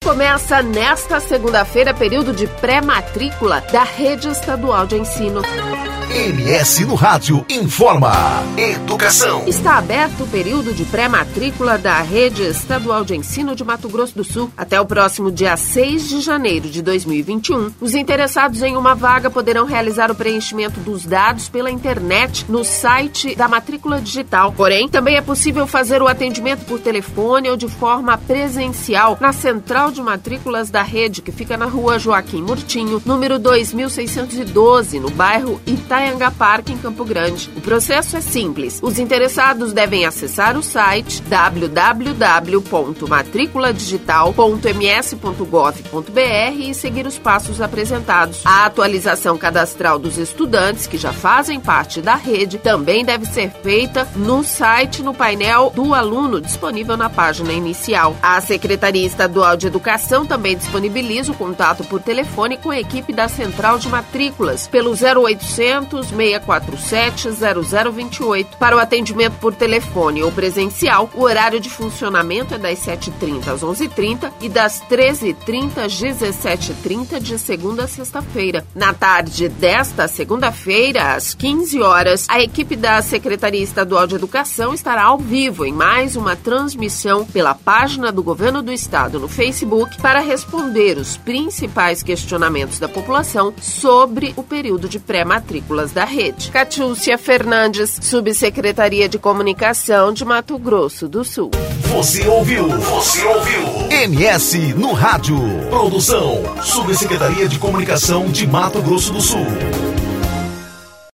começa nesta segunda-feira período de pré-matrícula da Rede Estadual de Ensino. MS no Rádio informa. Educação. Está aberto o período de pré-matrícula da Rede Estadual de Ensino de Mato Grosso do Sul. Até o próximo dia 6 de janeiro de 2021, os interessados em uma vaga poderão realizar o preenchimento dos dados pela internet no site da matrícula digital. Porém, também é possível fazer o atendimento por telefone ou de forma presencial na Central de Matrículas da Rede, que fica na Rua Joaquim Murtinho, número 2612, no bairro Itaianga Parque, em Campo Grande. O processo é simples. Os interessados devem acessar o site www.matriculadigital.ms.gov.br e seguir os passos apresentados. A atualização cadastral dos estudantes que já fazem parte da rede também deve ser feita no site, no painel do aluno, disponível na página inicial. A Secretaria Estadual de Educação também disponibiliza o contato por telefone com a equipe da Central de Matrículas pelo 0800 647 0028. Para o atendimento por telefone ou presencial, o horário de funcionamento é das 7h30 às 11h30 e das 13h30 às 17h30 de segunda a sexta-feira. Na tarde desta segunda-feira, às 15 horas, a equipe da Secretaria Estadual de Educação estará ao vivo em mais uma transmissão pela página do Governo do Estado no Facebook para responder os principais questionamentos da população sobre o período de pré-matrículas da rede. Catiúcia Fernandes, Subsecretaria de Comunicação de Mato Grosso do Sul. Você ouviu? MS no Rádio. Produção, Subsecretaria de Comunicação de Mato Grosso do Sul.